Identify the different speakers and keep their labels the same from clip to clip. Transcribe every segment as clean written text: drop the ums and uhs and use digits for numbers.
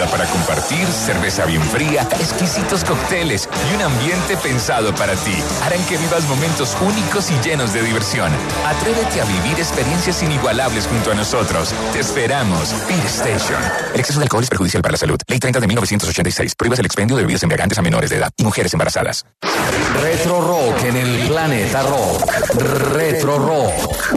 Speaker 1: para compartir, cerveza bien fría, exquisitos cócteles y un ambiente pensado para ti harán que vivas momentos únicos y llenos de diversión. Atrévete a vivir experiencias inigualables junto a nosotros. Te esperamos. Beer Station. El exceso de alcohol es perjudicial para la salud. Ley 30 de 1986. Prohíbas el expendio de bebidas embriagantes a menores de edad y mujeres embarazadas.
Speaker 2: Retro Rock en el Planeta Rock. Retro Rock.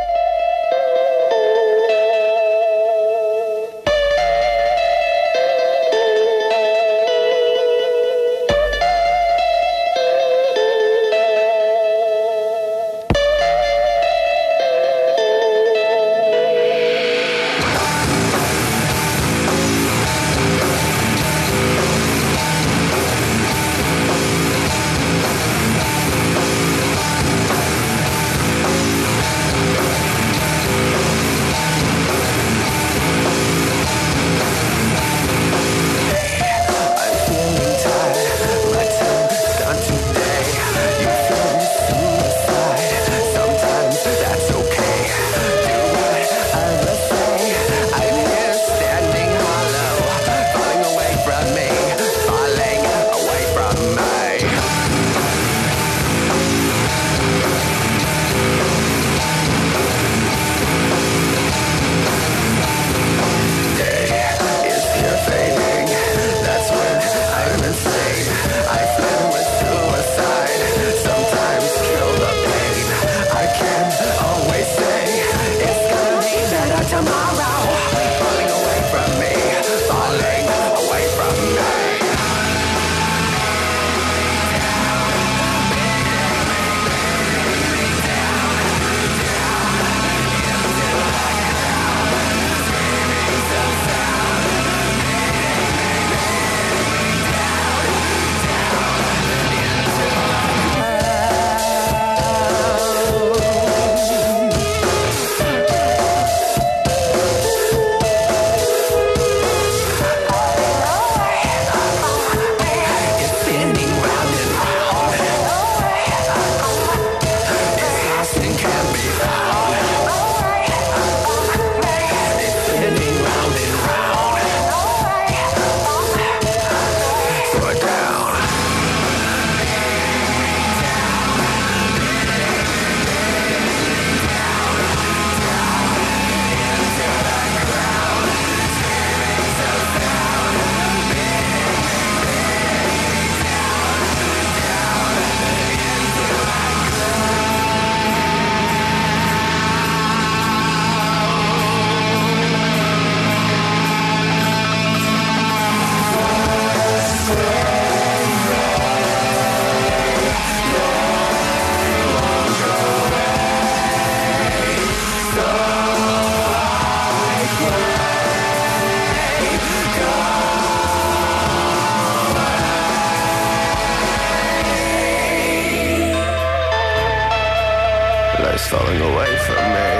Speaker 3: falling away from me.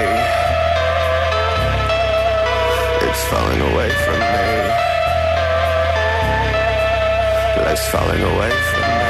Speaker 3: It's falling away from me. Life's falling away from me.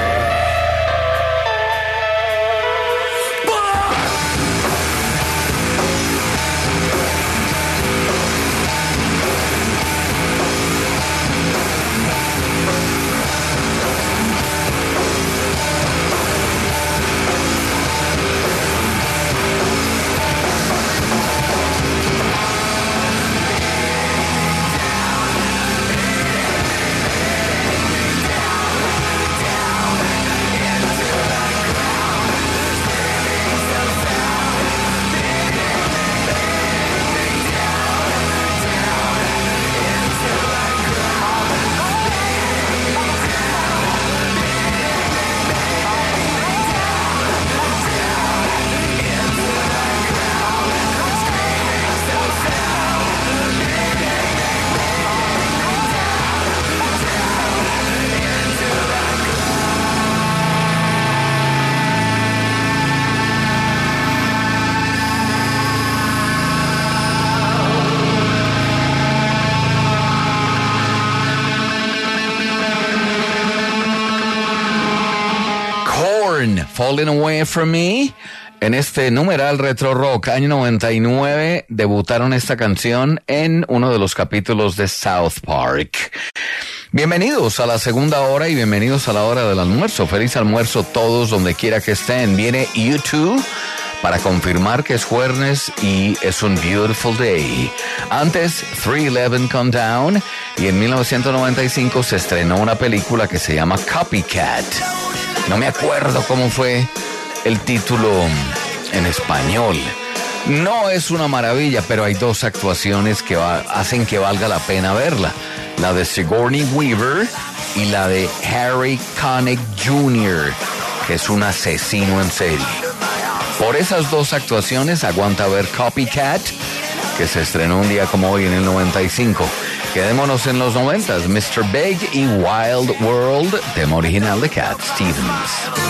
Speaker 2: Falling Away From Me. En este numeral Retro Rock, año 99, debutaron esta canción en uno de los capítulos de South Park. Bienvenidos a la segunda hora y bienvenidos a la hora del almuerzo. Feliz almuerzo todos donde quiera que estén. Viene U2 para confirmar que es jueves y es un beautiful day. Antes, 311 Countdown, y en 1995 se estrenó una película que se llama Copycat. No me acuerdo cómo fue el título en español. No es una maravilla, pero hay dos actuaciones que hacen que valga la pena verla. La de Sigourney Weaver y la de Harry Connick Jr., que es un asesino en serie. Por esas dos actuaciones aguanta ver Copycat, que se estrenó un día como hoy en el 95. Quedémonos en los 90s, Mr. Big y Wild World, tema original de Cat Stevens.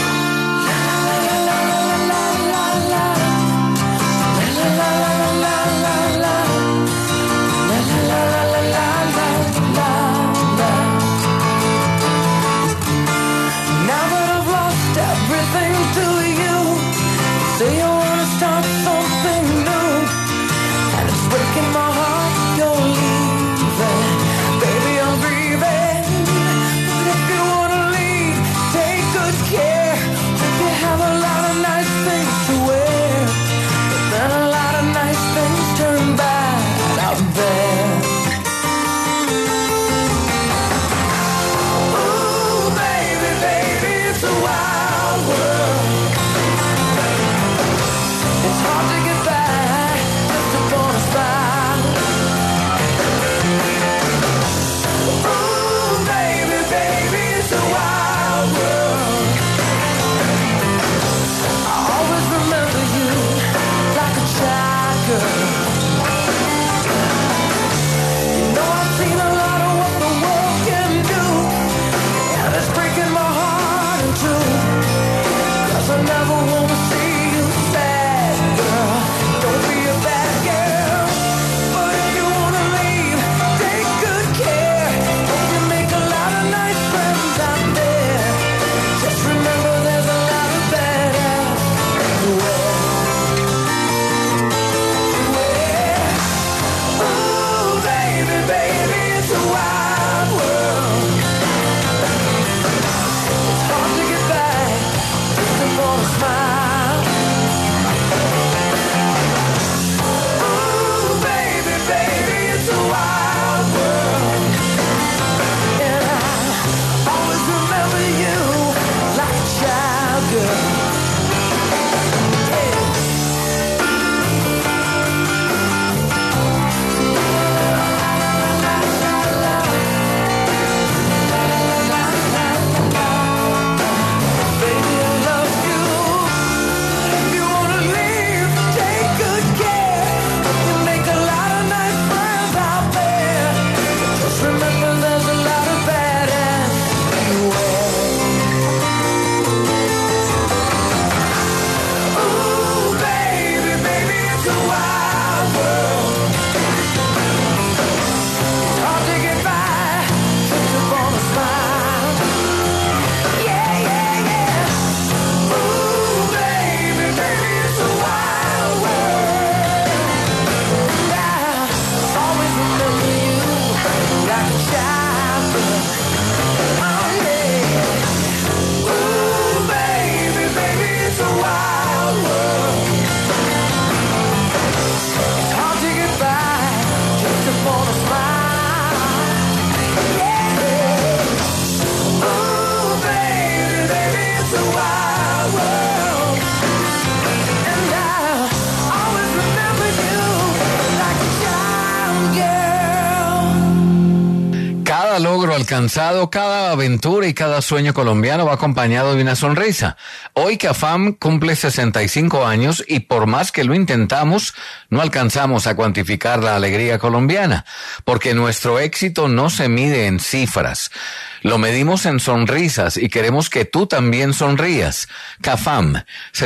Speaker 2: Alcanzado, cada aventura y cada sueño colombiano va acompañado de una sonrisa. Hoy CAFAM cumple 65 años y por más que lo intentamos, no alcanzamos a cuantificar la alegría colombiana, porque nuestro éxito no se mide en cifras. Lo medimos en sonrisas y queremos que tú también sonrías. CAFAM,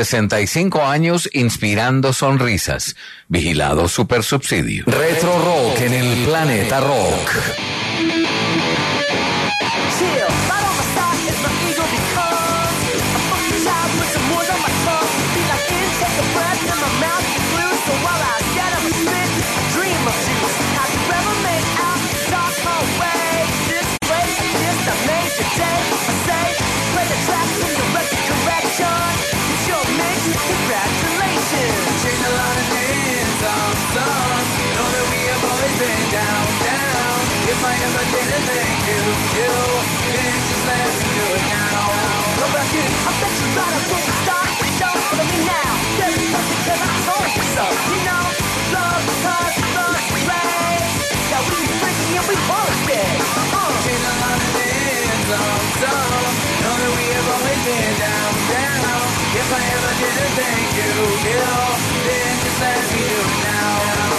Speaker 2: 65 años inspirando sonrisas. Vigilado Supersubsidio. Retro Rock en el Planeta Rock.
Speaker 4: Chill, right on my side is my ego because I'm fucking tired with some words on my tongue. Be like insect, ever didn't think you didn't just let me do it now. Go back in. I bet you thought I wouldn't stop. Don't follow me now. There's nothing that I told you so. You know, love because love is right. Yeah, we be freaking and we both did. Change a lot of things, know that we have always been down. If I ever didn't thank you, then just let me do it now.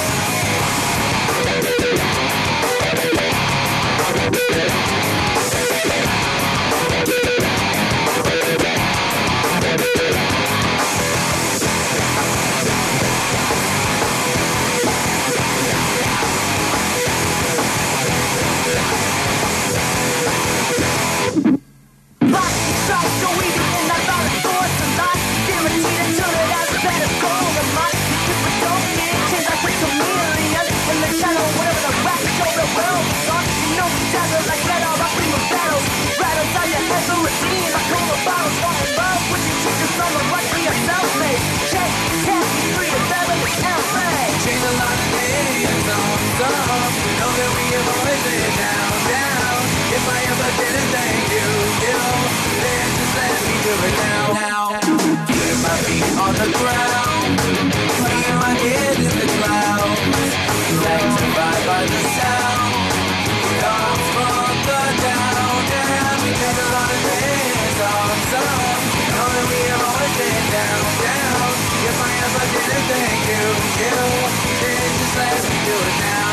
Speaker 4: On the ground, seeing my head in the clouds, electrified by the sound, come from the down, and we take a lot of things awesome, know that we have always been down. If I ever didn't thank you, then just let me do it now.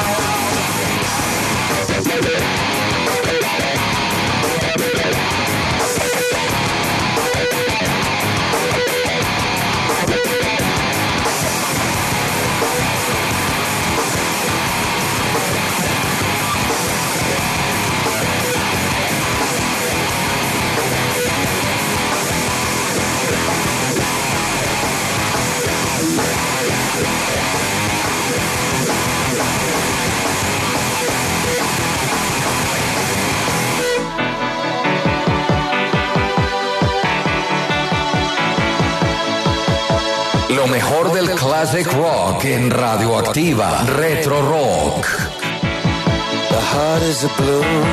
Speaker 2: Lo mejor del classic rock en Radioactiva Retro Rock.
Speaker 3: The heart is a balloon,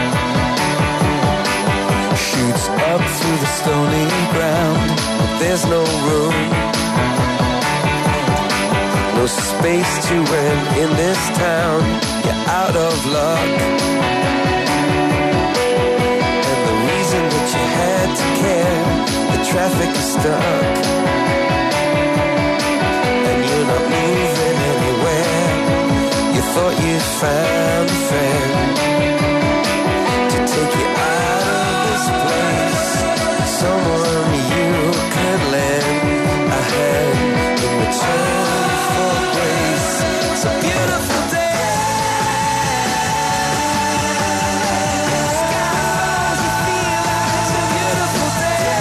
Speaker 3: shoots up through the stony ground, but there's no room, no space to rent in this town. You're out of luck, and the reason that you had to care, the traffic is stuck. Not moving anywhere. You thought you found a friend to take you out of this place, someone you could lend a hand in return for grace. It's a beautiful day. Skies you feel like it's a beautiful day.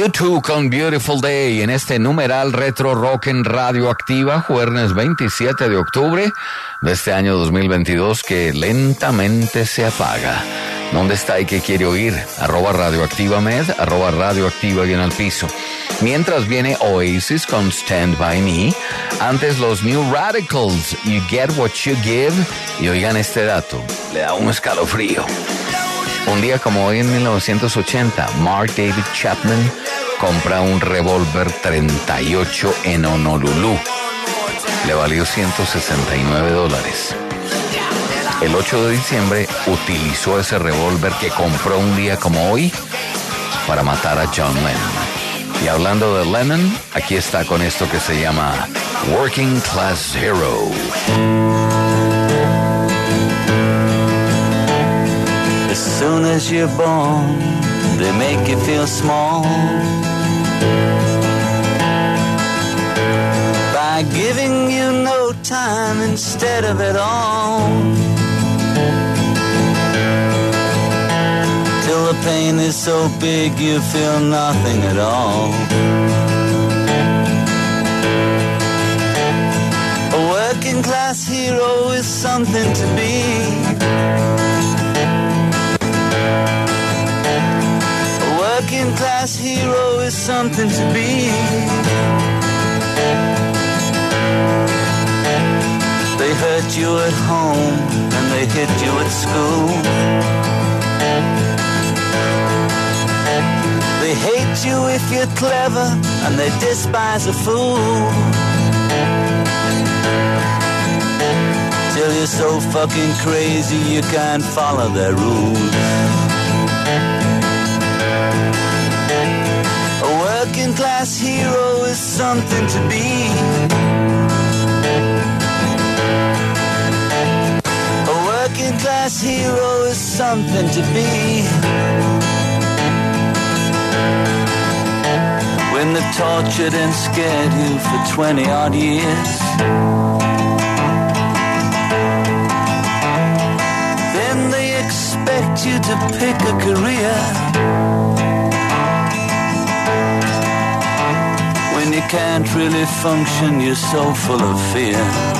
Speaker 2: U2 con Beautiful Day en este numeral Retro Rock en Radioactiva, jueves 27 de octubre de este año 2022 que lentamente se apaga. ¿Dónde está y qué quiere oír? @radioactivamed, @radioactiva y en el piso. Mientras viene Oasis con Stand By Me, antes los New Radicals, You Get What You Give, y oigan este dato, le da un escalofrío. Un día como hoy en 1980, Mark David Chapman compra un revólver 38 en Honolulu. Le valió $169. El 8 de diciembre utilizó ese revólver que compró un día como hoy para matar a John Lennon. Y hablando de Lennon, aquí está con esto que se llama Working Class Hero.
Speaker 5: As soon as you're born, they make you feel small by giving you no time instead of it all. Till the pain is so big you feel nothing at all. A working class hero is something to be. Working class hero is something to be. They hurt you at home and they hit you at school. They hate you if you're clever and they despise a fool. Till you're so fucking crazy you can't follow their rules. Working class hero is something to be. A working class hero is something to be. When they've tortured and scared you for 20 odd years, then they expect you to pick a career. When you can't really function, you're so full of fear.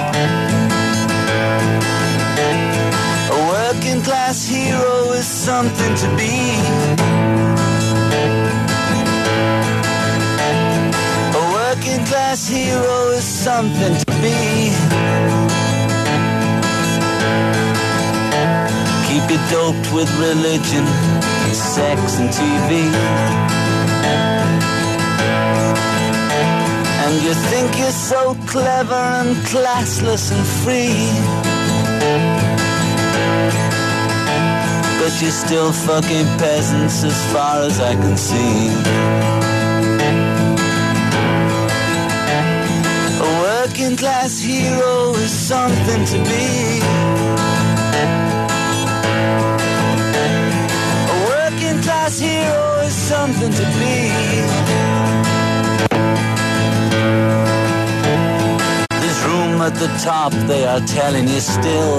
Speaker 5: A working class hero is something to be. A working class hero is something to be. Keep you doped with religion, sex and TV. And you think you're so clever and classless and free, but you're still fucking peasants as far as I can see. A working class hero is something to be. A working class hero is something to be. At the top they are telling you still,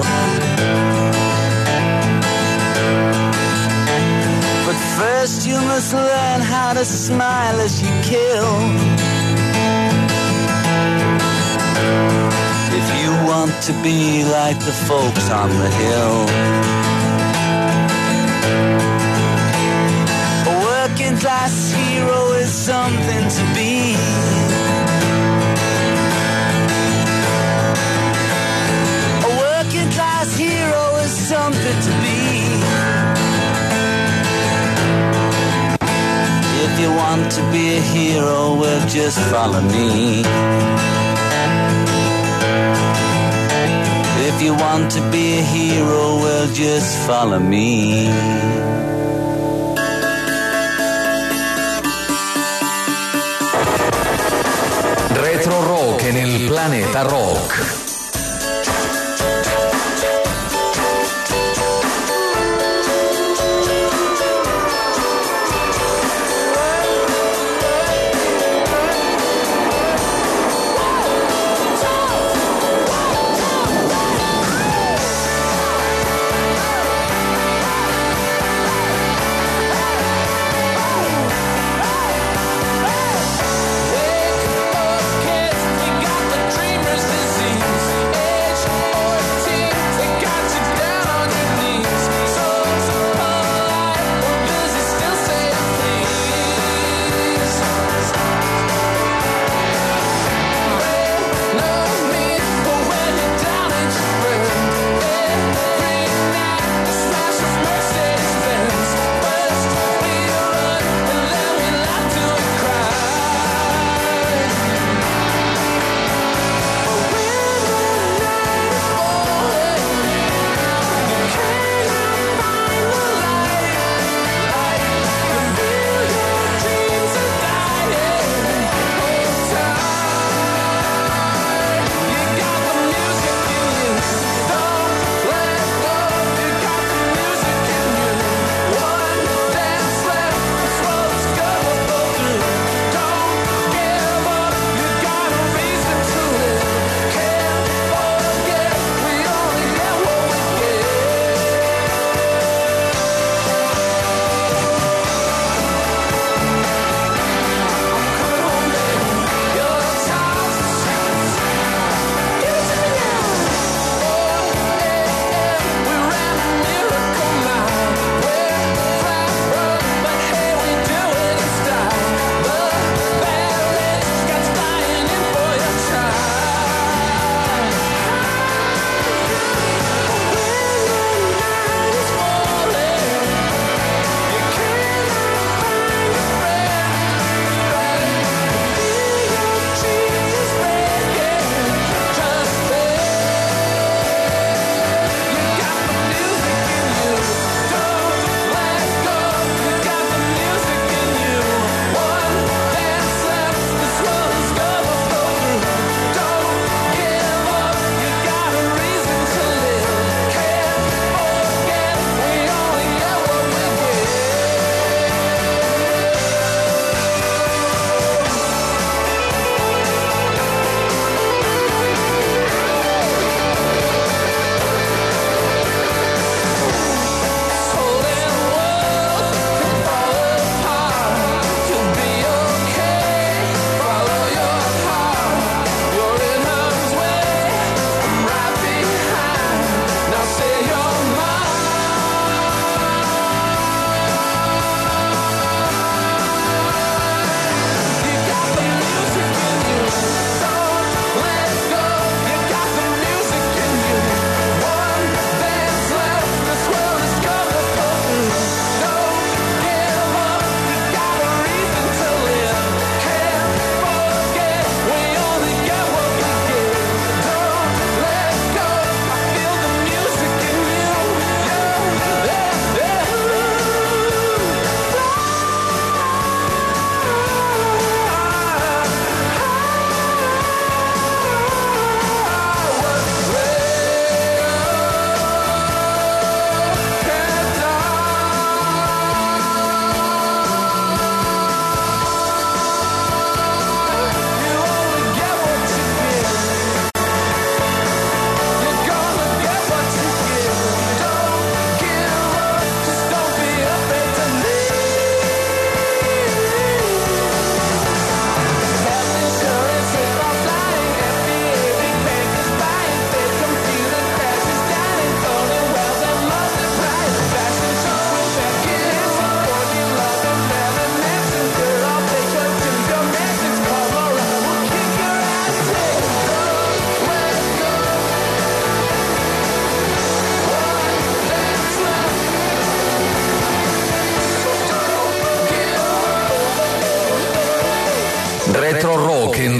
Speaker 5: but first you must learn how to smile as you kill. If you want to be like the folks on the hill. A working class hero is something to be. Hero is something to be. If you want to be a hero, well, just follow me. If you want to be a hero, well, just follow me.
Speaker 2: Retro Rock en el Planeta Rock.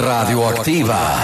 Speaker 2: Radioactiva.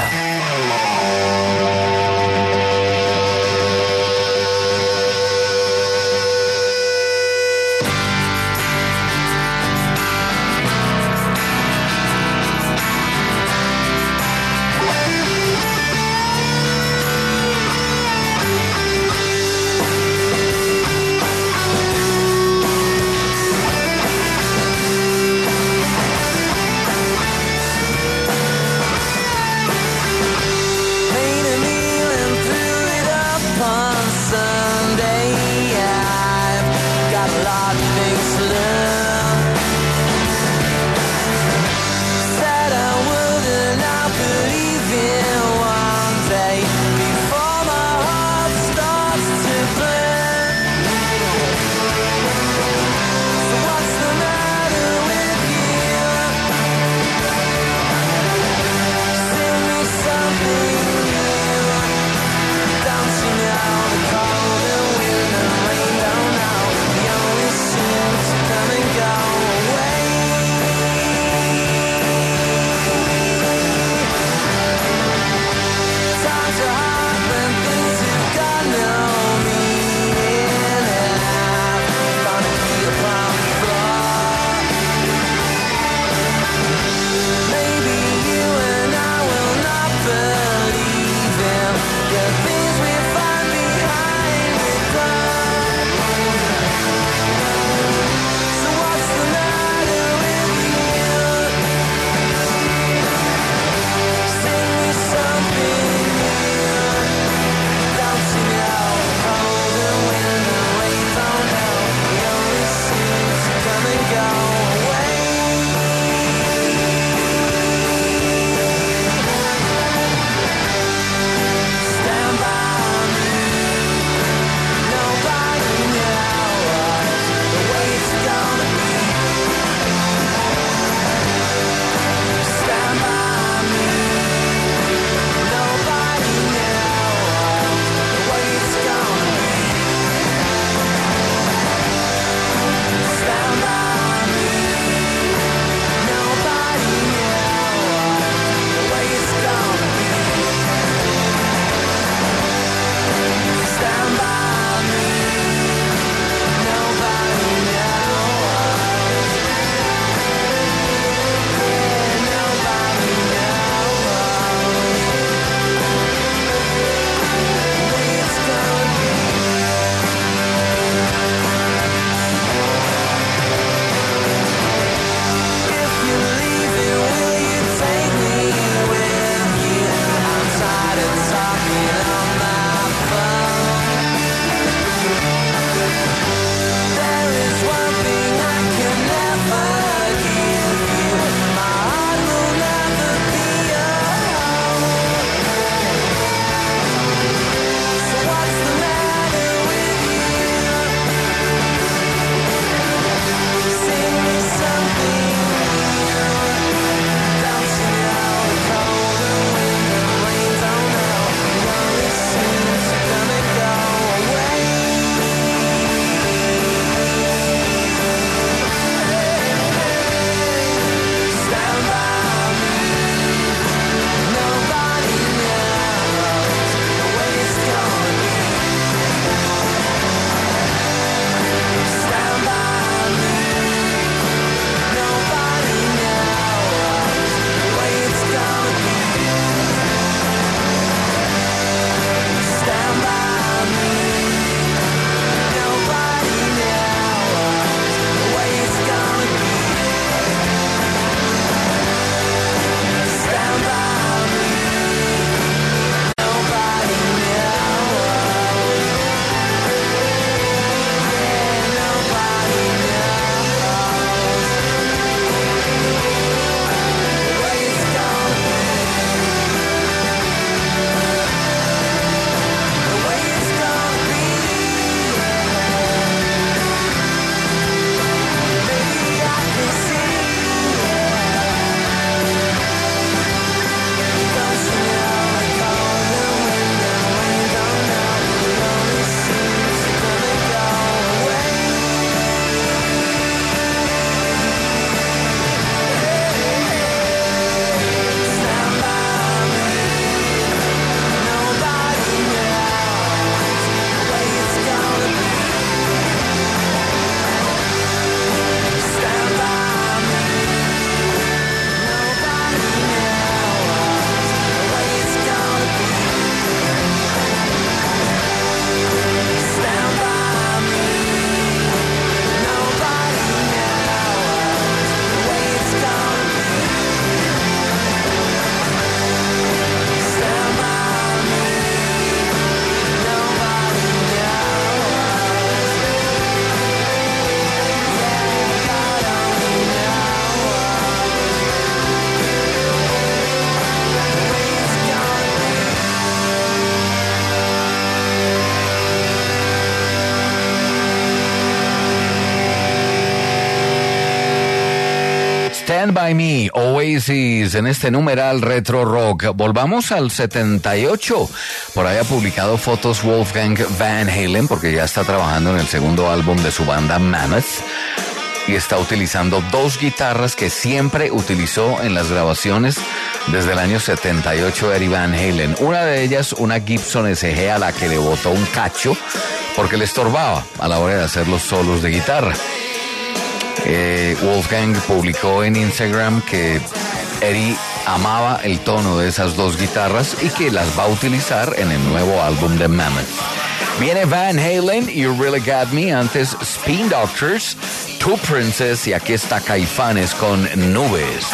Speaker 2: Stand By Me, Oasis, en este numeral Retro Rock. Volvamos al 78. Por ahí ha publicado fotos Wolfgang Van Halen, porque ya está trabajando en el segundo álbum de su banda Mammoth. Y está utilizando dos guitarras que siempre utilizó en las grabaciones desde el año 78 Eddie Van Halen. Una de ellas, una Gibson SG a la que le botó un cacho porque le estorbaba a la hora de hacer los solos de guitarra. Wolfgang publicó en Instagram que Eddie amaba el tono de esas dos guitarras y que las va a utilizar en el nuevo álbum de Mammoth. Viene Van Halen, You Really Got Me, antes Spin Doctors, Two Princess y aquí está Caifanes con Nubes.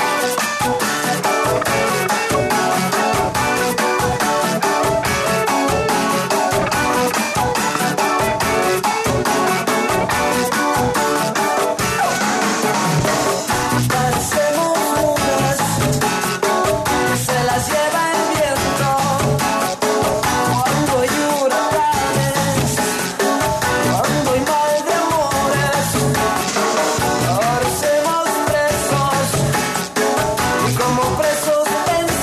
Speaker 4: Como presos en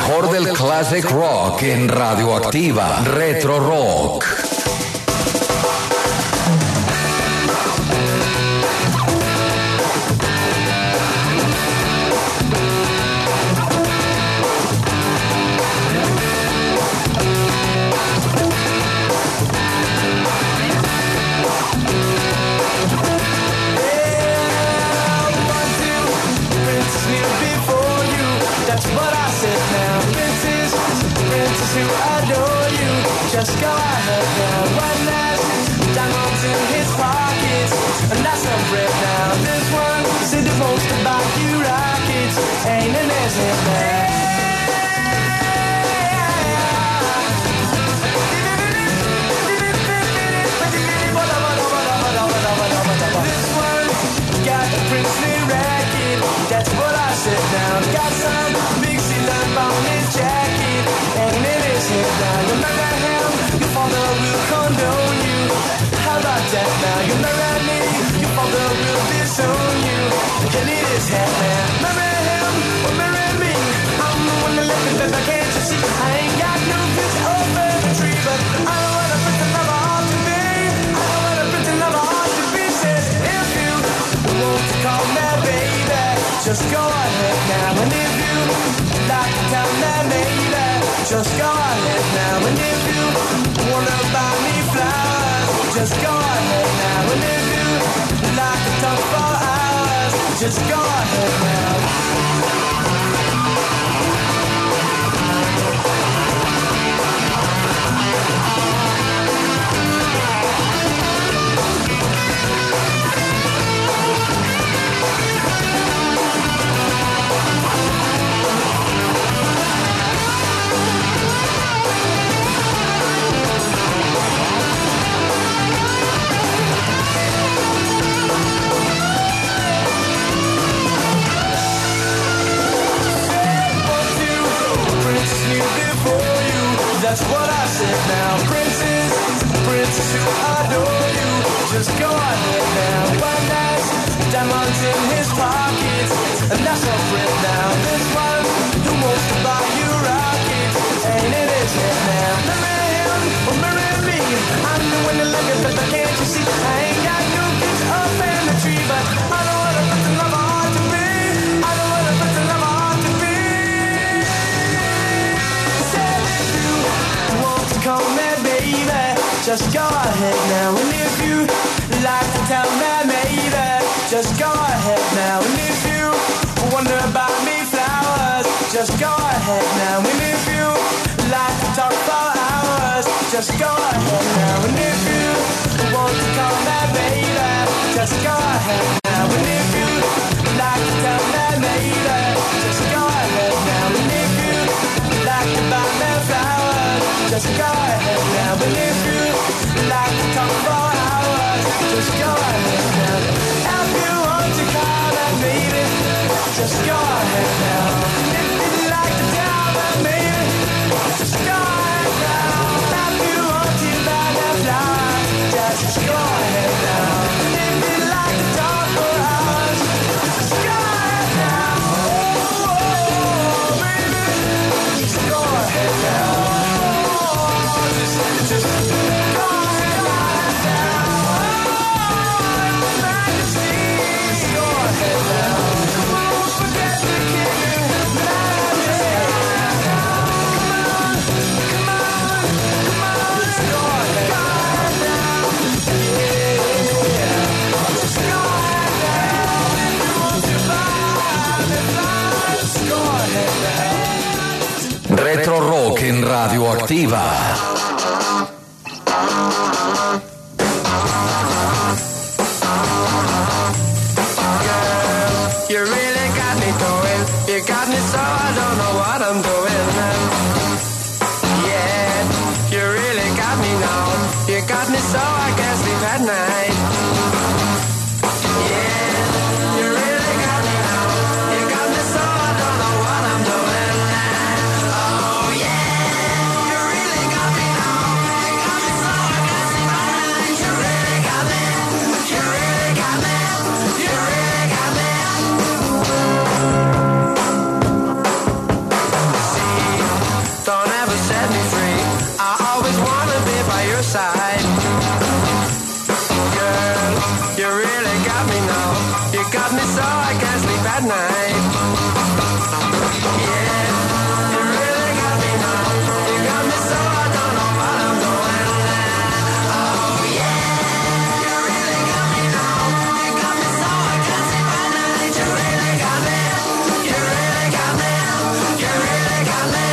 Speaker 2: mejor del classic rock en Radioactiva. Retro Rock.
Speaker 3: Who adore you, just go ahead now. One last diamonds in his pockets, and that's a rip now. This one said he wants to buy you rockets, ain't an answer now. This one got a princely racket, that's what I said now. Got some big sea lamp on his jacket, and it is his now. You marry him, your father will condone you. How about that now? You marry me, your father will disown you. You need his hat man. Marry him or marry me. I'm the one that left it, baby, can't you see? I ain't got no fish over the tree, but I know what a pretty lover ought to be. I know what a pretty lover ought to be. Says if you want to call me baby, just go ahead now. And if you like to tell me maybe, just go ahead now. And if you wanna buy me flowers, just go ahead now. And if you like to talk for hours, just go ahead now. That's what I said now. Princess who adore you, just go ahead now. One night, diamonds in his pockets, and that's a friend now. This one who wants to buy you rockets, ain't it his head now? Marry him or marry me. I'm the one that look at, but can't you see? I ain't got no kids up in the tree, but I know what a pretty lover ought to be. I know what a pretty lover ought to be. Said if you want to call me baby, just go ahead now. And if you like to tell me maybe, just go ahead now. And if you wonder about me flowers, just go ahead now. And if you like to talk for hours, just go ahead now. And if you want to call me baby, just go ahead now. And if you like to tell me maybe, just go ahead now. And if you like to buy me flowers, just go ahead now. And if you like to talk for hours, just go ahead now. If you want to call me baby, just go ahead now. If you like to tell me maybe, just go ahead now. If you want to buy me flowers, just go ahead now. If you like to talk for hours, just go ahead now. Oh, baby, just go ahead now. Just go ahead now. Oh, Majesty, just go ahead now. Come on, forget the king. Come on, just go ahead now. Yeah, just go ahead now. If you want to buy me flowers, just go ahead now.
Speaker 2: Retro Rock en Radioactiva.
Speaker 3: You really got me going. You got me so I don't know what I'm doing now. Yeah, you really got me now. You got me so I can't sleep at night. Yeah, you really got me now. You got me so I don't know what I'm doing now. Oh yeah, you really got me now. You got me so I can't sleep at night. You really got me. You really got me. now. You got me so I can't sleep at night. Yeah, you really got me now. You got me so I don't know what I'm doing. Oh yeah, you really got me now. You got me so I can't sleep at night. You really got me. You really got me. You really got me.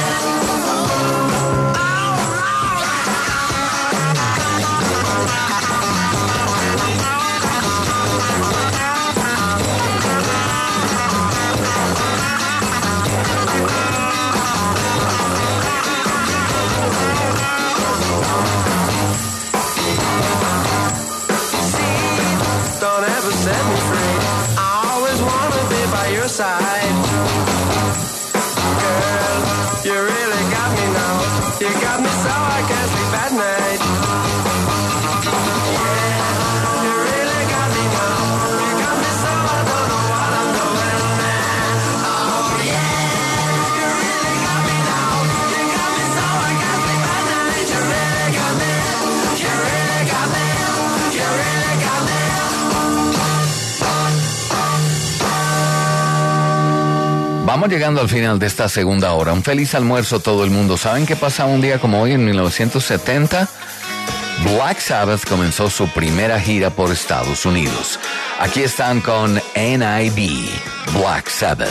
Speaker 3: Don't ever set me free. I always wanna be by your side. Girl, you really got me now. You got me so I can't sleep at night. Yeah, you really got me now. You got me so I don't know what I'm doing. Oh yeah, you really got me now. You got me so I can't sleep at night. You really got me. You really got me. You really got me.
Speaker 2: Vamos llegando al final de esta segunda hora. Un feliz almuerzo todo el mundo. ¿Saben qué pasaba un día como hoy en 1970? Black Sabbath comenzó su primera gira por Estados Unidos. Aquí están con N.I.B. Black Sabbath.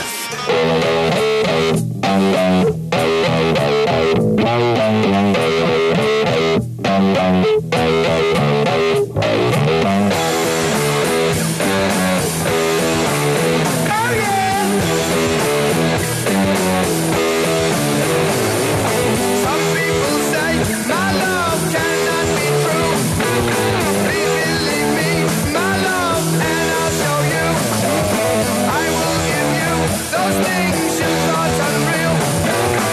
Speaker 3: Some people say my love cannot be true. Please believe me, my love, and I'll show you. I will give you those things you thought unreal.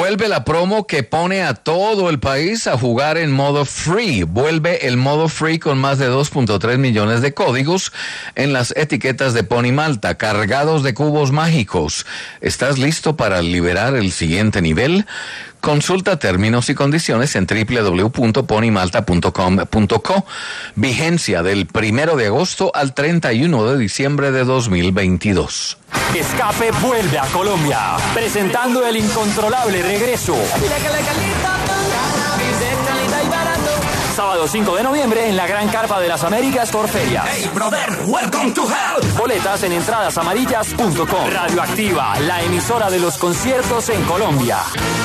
Speaker 2: Vuelve la promo que pone a todo el país a jugar en modo free. Vuelve el modo free con más de 2.3 millones de códigos en las etiquetas de Pony Malta, cargados de cubos mágicos. ¿Estás listo para liberar el siguiente nivel? Consulta términos y condiciones en www.ponymalta.com.co. Vigencia del 1 de agosto al 31 de diciembre de 2022.
Speaker 6: Escape vuelve a Colombia, presentando el incontrolable regreso. Sábado 5 de noviembre en la Gran Carpa de las Américas Corferias.
Speaker 7: Hey, brother, welcome to hell.
Speaker 6: Boletas en entradasamarillas.com. Radioactiva, la emisora de los conciertos en Colombia.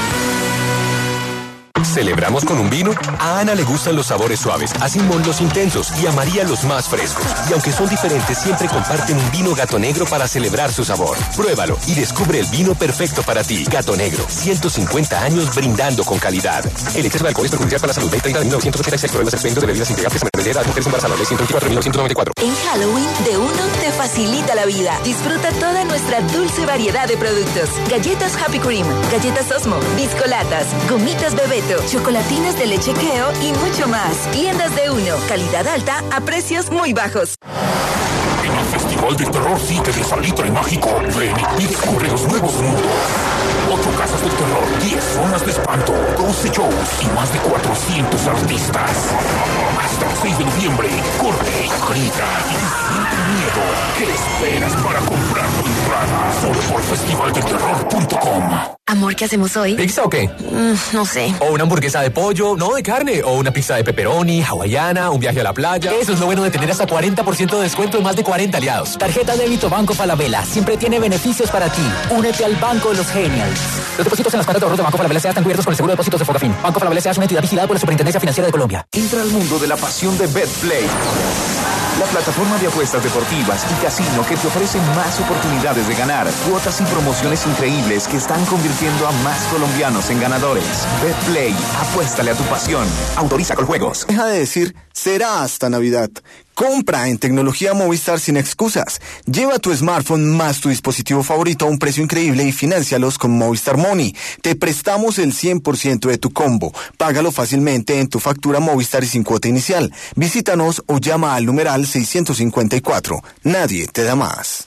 Speaker 8: ¿Celebramos con un vino? A Ana le gustan los sabores suaves, a Simón los intensos y a María los más frescos. Y aunque son diferentes, siempre comparten un vino Gato Negro para celebrar su sabor. Pruébalo y descubre el vino perfecto para ti. Gato Negro, 150 años brindando con calidad. El exceso de alcohol es perjudicial para la salud. Ley 30 de 1986, prohíbe los expendios de bebidas integradas menores de edad, mujeres embarazadas. Ley 124.1994.
Speaker 9: En Halloween, de Uno te facilita la vida. Disfruta toda nuestra dulce variedad de productos. Galletas Happy Cream, galletas Osmo, biscolatas, gomitas Bebeto, chocolatinas de leche Keo y mucho más. Tiendas de Uno, calidad alta a precios muy bajos.
Speaker 7: En el Festival del Terror 7 de Salitre Mágico, ven y descubre los nuevos mundos. 8 casas del terror, 10 zonas de espanto, 12 shows y más de 400 artistas. Hasta el 6 de noviembre, corre, grita y siente miedo. ¿Qué esperas para comprar tu entrada? Solo por festivaldelterror.com.
Speaker 9: Amor, ¿qué hacemos hoy?
Speaker 10: ¿Pizza o qué?
Speaker 9: No sé.
Speaker 10: O una hamburguesa de pollo, no de carne. O una pizza de pepperoni, hawaiana, un viaje a la playa. Eso es lo bueno de tener hasta 40% de descuento en más de 40 aliados.
Speaker 11: Tarjeta débito Banco Falabella siempre tiene beneficios para ti. Únete al Banco de los Genials.
Speaker 10: Los depósitos en las cuentas de ahorros de Banco Falabella están cubiertos con el seguro de depósitos de Focafin. Banco Falabella es una entidad vigilada por la Superintendencia Financiera de Colombia.
Speaker 12: Entra al mundo de la pasión de BetPlay, la plataforma de apuestas deportivas y casino que te ofrece más oportunidades de ganar, cuotas y promociones increíbles que están convirtiendo a más colombianos en ganadores. BetPlay, apuéstale a tu pasión. Autoriza con juegos.
Speaker 13: Deja de decir, será hasta Navidad. Compra en tecnología Movistar sin excusas. Lleva tu smartphone más tu dispositivo favorito a un precio increíble y financialos con Movistar Money. Te prestamos el 100% de tu combo. Págalo fácilmente en tu factura Movistar y sin cuota inicial. Visítanos o llama al numeral 654. Nadie te da más.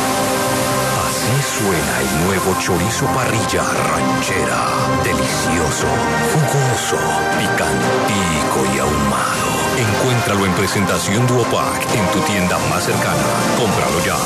Speaker 14: Así suena el nuevo chorizo parrilla ranchera. Delicioso, jugoso, picantico y ahumado. Encuéntralo en presentación Duopack en tu tienda más cercana. Cómpralo ya.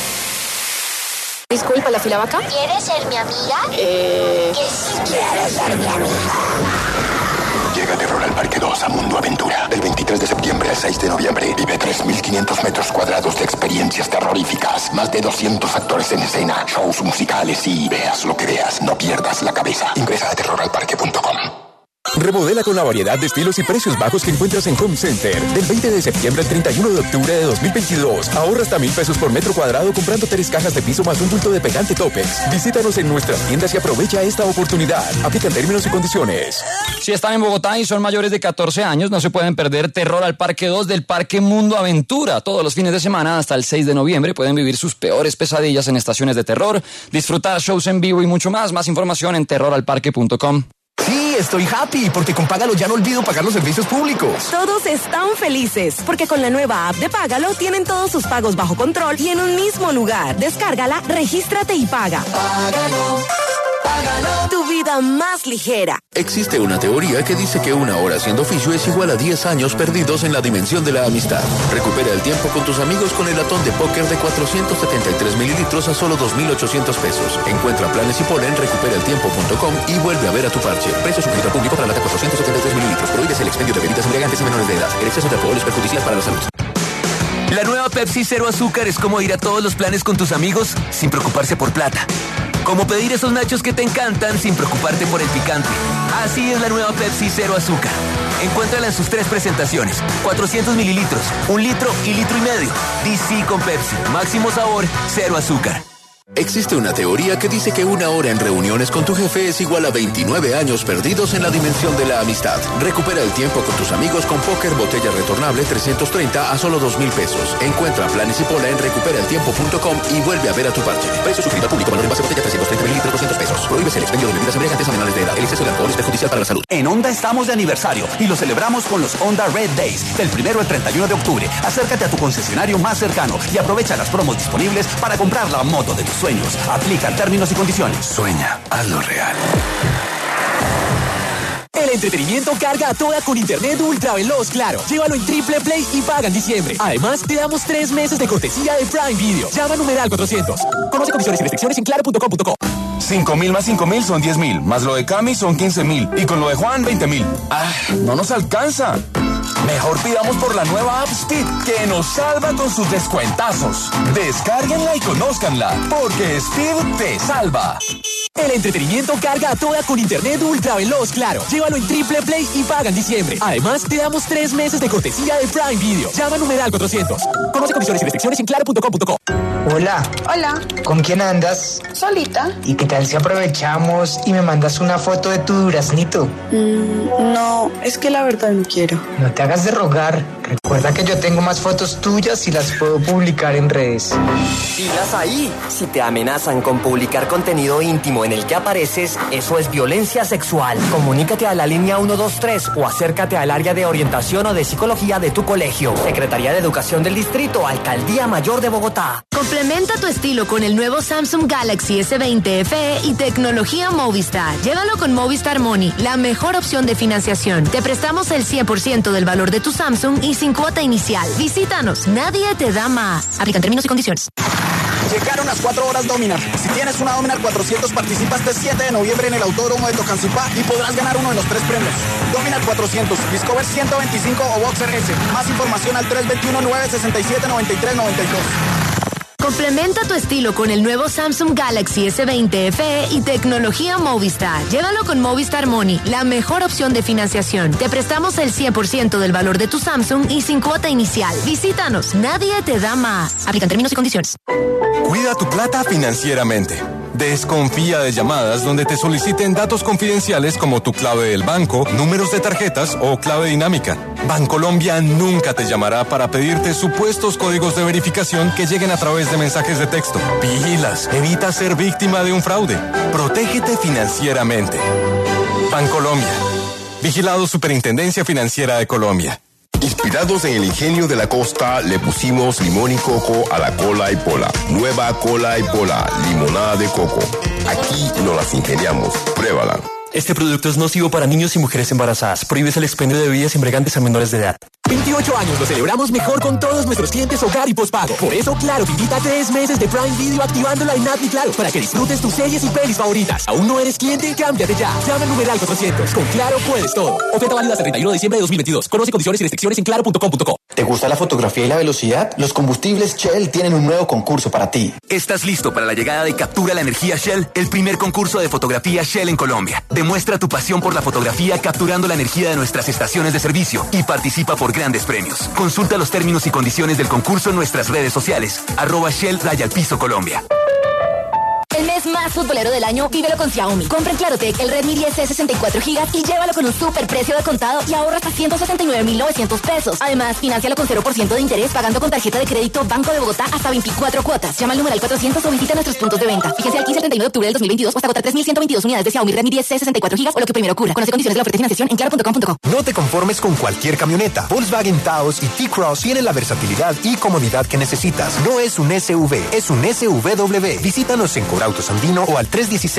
Speaker 15: Disculpa, ¿la fila va acá?
Speaker 16: ¿Quieres ser mi amiga? Que si quieres ser mi amiga.
Speaker 17: Llega Terror al Parque 2 a Mundo Aventura. Del 23 de septiembre al 6 de noviembre. Vive 3.500 metros cuadrados de experiencias terroríficas. Más de 200 actores en escena. Shows musicales y veas lo que veas. No pierdas la cabeza. Ingresa a terroralparque.com.
Speaker 8: Remodela con la variedad de estilos y precios bajos que encuentras en Home Center. Del 20 de septiembre al 31 de octubre de 2022. Ahorra hasta $1,000 por metro cuadrado comprando 3 cajas de piso más un bulto de pegante Topex. Visítanos en nuestras tiendas y aprovecha esta oportunidad. Aplican términos y condiciones.
Speaker 18: Si están en Bogotá y son mayores de 14 años, no se pueden perder Terror al Parque 2 del Parque Mundo Aventura. Todos los fines de semana hasta el 6 de noviembre pueden vivir sus peores pesadillas en estaciones de terror, disfrutar shows en vivo y mucho más. Más información en terroralparque.com.
Speaker 10: Sí, estoy happy porque con Págalo ya no olvido pagar los servicios públicos.
Speaker 19: Todos están felices porque con la nueva app de Págalo tienen todos sus pagos bajo control y en un mismo lugar. Descárgala, regístrate y paga. Págalo, págalo. Tu vida más ligera.
Speaker 14: Existe una teoría que dice que 1 hora haciendo oficio es igual a 10 años perdidos en la dimensión de la amistad. Recupera el tiempo con tus amigos con el latón de póker de 473 mililitros a solo $2,800. Encuentra planes y ponle en recuperaeltiempo.com y vuelve a ver a tu parche. Precio sujeto al público para lata 473 mililitros. Prohíbes el expendio de bebidas embriagantes a menores de edad. El exceso de alcohol es perjudicial para la salud.
Speaker 20: La nueva Pepsi Cero Azúcar es como ir a todos los planes con tus amigos sin preocuparse por plata. Como pedir esos nachos que te encantan sin preocuparte por el picante. Así es la nueva Pepsi Cero Azúcar. Encuéntrala en sus 3 presentaciones. 400 mililitros, 1 litro y litro y medio. DC con Pepsi. Máximo sabor, cero azúcar.
Speaker 14: Existe una teoría que dice que 1 hora en reuniones con tu jefe es igual a 29 años perdidos en la dimensión de la amistad. Recupera el tiempo con tus amigos con Póker Botella Retornable 330 a solo 2,000 pesos. Encuentra planes y pola en recuperaeltiempo.com y vuelve a ver a tu parche. Precio sugerido al público. Valor en base botella 330 mililitros, 200 pesos. Prohíbes el expendio de bebidas embriagantes a menores de edad. El exceso de alcohol es perjudicial para la salud.
Speaker 15: En Honda estamos de aniversario y lo celebramos con los Honda Red Days del 1 al 31 de octubre. Acércate a tu concesionario más cercano y aprovecha las promos disponibles para comprar la moto de tus sueños. Aplican términos y condiciones.
Speaker 14: Sueña, hazlo real.
Speaker 10: El entretenimiento carga a toda con internet ultra veloz Claro. Llévalo en Triple Play y paga en diciembre. Además, te damos 3 meses de cortesía de Prime Video. Llama numeral 400. Conoce condiciones y restricciones en claro.com.co.
Speaker 21: 5.000 más 5.000 son 10.000. Más lo de Cami son 15.000. Y con lo de Juan, 20.000. ¡Ah! No nos alcanza. Mejor pidamos por la nueva App Speed, que nos salva con sus descuentazos. Descárguenla y conózcanla, porque Speed te salva.
Speaker 10: El entretenimiento carga a toda con internet ultra veloz Claro. Llévalo en Triple Play y paga en diciembre. Además, te damos 3 meses de cortesía de Prime Video. Llama numeral 400. Conoce condiciones y restricciones en claro.com.co.
Speaker 22: Hola.
Speaker 23: Hola.
Speaker 22: ¿Con quién andas?
Speaker 23: Solita.
Speaker 22: ¿Y qué tal si aprovechamos y me mandas una foto de tu duraznito?
Speaker 23: No, es que la verdad no quiero.
Speaker 22: No te hagas de rogar. Recuerda que yo tengo más fotos tuyas y las puedo publicar en redes.
Speaker 24: Pilas ahí. Si te amenazan con publicar contenido íntimo en el que apareces, eso es violencia sexual. Comunícate a la línea 123 o acércate al área de orientación o de psicología de tu colegio. Secretaría de Educación del Distrito, Alcaldía Mayor de Bogotá.
Speaker 9: Complementa tu estilo con el nuevo Samsung Galaxy S20 FE y tecnología Movistar. Llévalo con Movistar Money, la mejor opción de financiación. Te prestamos el 100% del valor de tu Samsung y sin cuota inicial. Visítanos, nadie te da más. Aplican términos y condiciones.
Speaker 25: Llegaron las 4 horas Dominar. Si tienes una Dominar 400, participa este 7 de noviembre en el Autódromo de Tocancipá y podrás ganar uno de los 3 premios. Dominar 400, Discover 125 o Boxer S. Más información al 321-967-9392.
Speaker 9: Complementa tu estilo con el nuevo Samsung Galaxy S20 FE y tecnología Movistar. Llévalo con Movistar Money, la mejor opción de financiación. Te prestamos el 100% del valor de tu Samsung y sin cuota inicial. Visítanos, nadie te da más. Aplican términos y condiciones.
Speaker 21: Cuida tu plata financieramente. Desconfía de llamadas donde te soliciten datos confidenciales como tu clave del banco, números de tarjetas o clave dinámica. Bancolombia nunca te llamará para pedirte supuestos códigos de verificación que lleguen a través de mensajes de texto. Vigilas, evita ser víctima de un fraude. Protégete financieramente. Bancolombia. Vigilado Superintendencia Financiera de Colombia.
Speaker 26: Inspirados en el ingenio de la costa, le pusimos limón y coco a la cola y pola. Nueva cola y pola, limonada de coco. Aquí nos las ingeniamos. Pruébala.
Speaker 27: Este producto es nocivo para niños y mujeres embarazadas. Prohíbes el expendio de bebidas embriagantes a menores de edad.
Speaker 10: 28 años lo celebramos mejor con todos nuestros clientes hogar y postpago. Por eso, Claro te invita a 3 meses de Prime Video activándola en App Mi Claro para que disfrutes tus series y pelis favoritas. ¿Aún no eres cliente? Cámbiate ya. Llama al numeral 400. Con Claro puedes todo. Oferta válida hasta el 31 de diciembre de 2022. Conoce condiciones y restricciones en claro.com.co.
Speaker 28: ¿Te gusta la fotografía y la velocidad? Los combustibles Shell tienen un nuevo concurso para ti.
Speaker 20: ¿Estás listo para la llegada de Captura la Energía Shell? El primer concurso de fotografía Shell en Colombia. Demuestra tu pasión por la fotografía capturando la energía de nuestras estaciones de servicio y participa por grandes premios. Consulta los términos y condiciones del concurso en nuestras redes sociales. @Shell_Colombia.
Speaker 9: El mes más futbolero del año, vívelo con Xiaomi. Compra en Clarotec el Redmi 10C 64 GB y llévalo con un super precio de contado y ahorra hasta 169.900 pesos. Además, financialo con 0% de interés pagando con tarjeta de crédito Banco de Bogotá hasta 24 cuotas. Llama al numeral 400 o visita nuestros puntos de venta. Fíjense al 15 al 31 de octubre del 2022 o hasta agotar 3.122 unidades de Xiaomi Redmi 10C 64 GB o lo que primero ocurra. Conoce condiciones de la oferta y financiación en claro.com.co.
Speaker 29: No te conformes con cualquier camioneta. Volkswagen Taos y T-Cross tienen la versatilidad y comodidad que necesitas. No es un SUV, es un SUV. Visítanos en Corautos Andino o al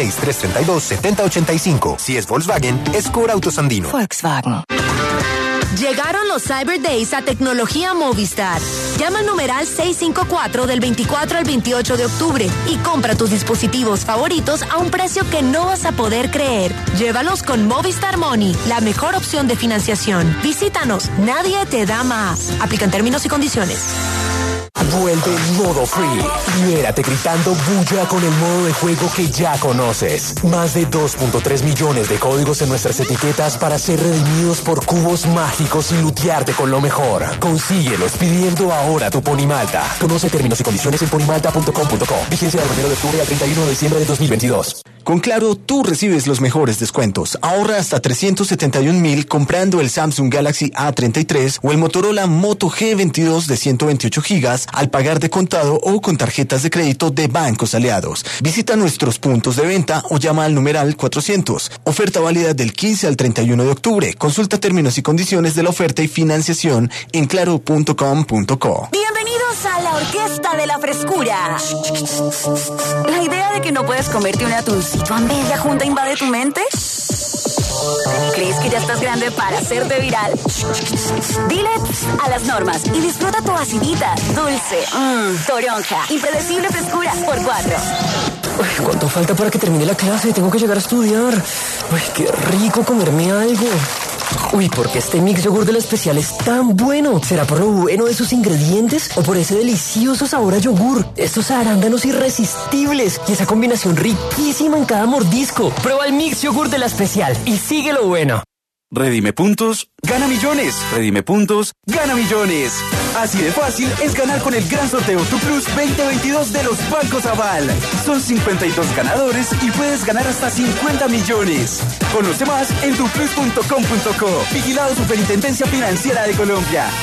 Speaker 29: 316-332-7085. Si es Volkswagen, es Corautos Andino.
Speaker 9: Volkswagen. Llegaron los Cyber Days a Tecnología Movistar. Llama al numeral 654 del 24 al 28 de octubre y compra tus dispositivos favoritos a un precio que no vas a poder creer. Llévalos con Movistar Money, la mejor opción de financiación. Visítanos, nadie te da más. Aplican términos y condiciones.
Speaker 10: Vuelve el modo free. Libérate gritando bulla con el modo de juego que ya conoces. Más de 2.3 millones de códigos en nuestras etiquetas para ser redimidos por cubos mágicos y lutearte con lo mejor. Consíguelos pidiendo ahora tu Ponimalta. Conoce términos y condiciones en ponimalta.com.co. Vigencia del 1 de octubre al 31 de diciembre de 2022.
Speaker 13: Con Claro, tú recibes los mejores descuentos. Ahorra hasta 371.000 comprando el Samsung Galaxy A33 o el Motorola Moto G22 de 128 GB al pagar de contado o con tarjetas de crédito de bancos aliados. Visita nuestros puntos de venta o llama al numeral 400. Oferta válida del 15 al 31 de octubre. Consulta términos y condiciones de la oferta y financiación en claro.com.co.
Speaker 1: Bienvenidos a la Orquesta de la Frescura. La idea de que no puedes comerte un atuncito a media junta invade tu mente. ¿Crees que ya estás grande para hacerte viral? Dile a las normas y disfruta tu acidita, dulce, toronja, impredecible frescura por 4.
Speaker 27: ¿Cuánto falta para que termine la clase? Tengo que llegar a estudiar. Uy, qué rico comerme algo. Uy, ¿por qué este mix yogur de la especial es tan bueno? ¿Será por lo bueno de sus ingredientes o por ese delicioso sabor a yogur? Estos arándanos irresistibles y esa combinación riquísima en cada mordisco. Prueba el mix yogur de la especial y sigue lo bueno.
Speaker 15: Redime puntos, gana millones. Redime puntos, gana millones. Así de fácil es ganar con el gran sorteo Tu Plus 2022 de los Bancos Aval. Son 52 ganadores y puedes ganar hasta 50 millones. Conoce más en tuplus.com.co. Vigilado Superintendencia Financiera de Colombia.